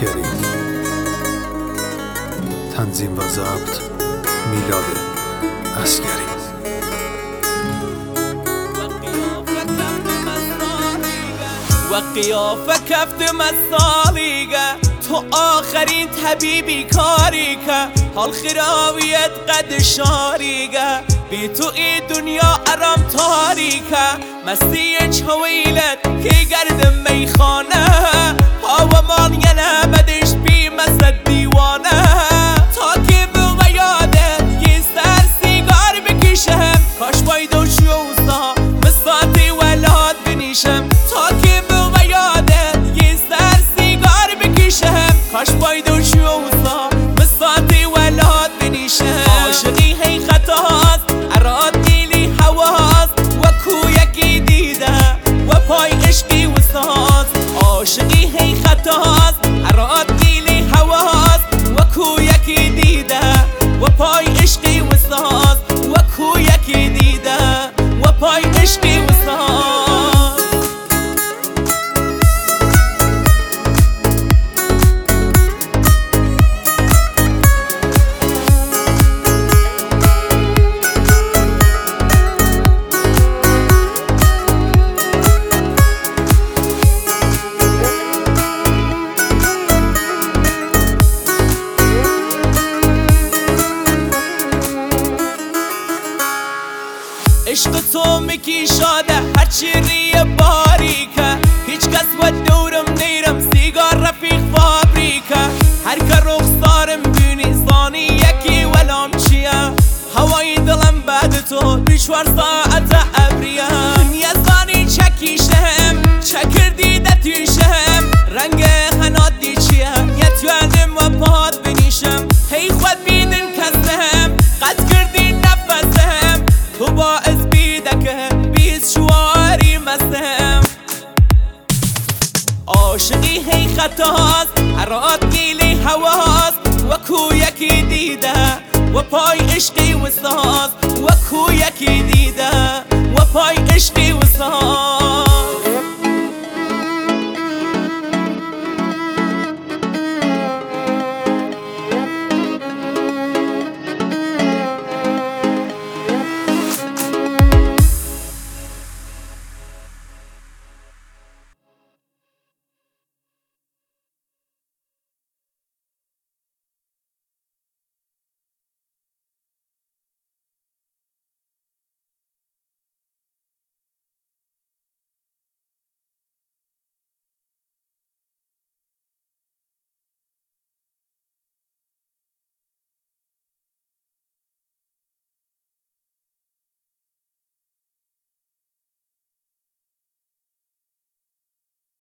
عسکری. تنظیم و ضبط میلاد عسکری. و قیافه کفت مسالیگه تو آخرین طبیبی کاریگه حال خراویت قد شاریگه بی تو این دنیا ارام تاریکه مستی چویلت که گرد میخانه پاومان یه نبدش بی مسد دیوانه تا که به یادت یه سر سیگار بکشم کاش بایدو شوزا مساتی ولاد بنیشم تا که به یادت یه سر سیگار بکشم کاش بایدو شوزا مساتی ولاد بنیشم عاشقی هی خطاست اراد نیلی حواست و کویکی دیده و پای عشقی وساز عاشقی هی خطاست اراد نیلی حواست و کویکی دیده و پای عشقی وساز و کویکی دیده و پای عشقی وساز عشق تو میکشاده هرچی ریه باریکه هیچ کس و دورم نیرم سیگار رفیق فابریکه هر که رخسارم بینی زانی یکی ولام چیه هوای دلم بعد تو 24 ساعت ابریه دنیا زانی چکیشم چکر دیده تیشم رنگ هنادی چیه یتوانم و پاد بنیشم هی خود بیدن کسم قد کردی نفسم تو باعث بیز شواری مستم عاشقی هی خطاست اراد نیلی حواست و کویکی دیده و پای